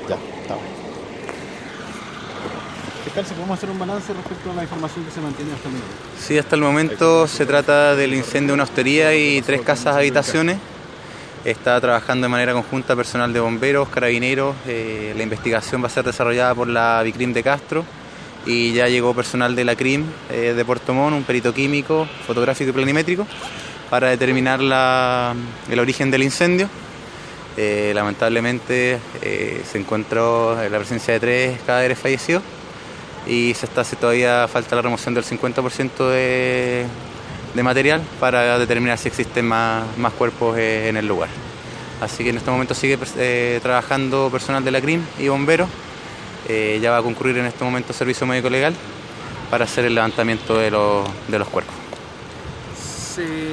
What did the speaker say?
Ya, está bueno. Fiscal, si podemos hacer un balance respecto a la información que se mantiene hasta el momento. Sí, hasta el momento se trata del incendio de una hostería y 3 casas habitaciones. Está trabajando de manera conjunta personal de bomberos, carabineros. La investigación va a ser desarrollada por la Bicrim de Castro y ya llegó personal de la CRIM de Puerto Montt, un perito químico, fotográfico y planimétrico, para determinar el origen del incendio. Lamentablemente se encontró la presencia de 3 cadáveres fallecidos y todavía falta la remoción del 50% de material para determinar si existen más cuerpos en el lugar. Así que en este momento sigue trabajando personal de la CRIM y bomberos. Ya va a concurrir en este momento servicio médico legal para hacer el levantamiento de los cuerpos. ¿Se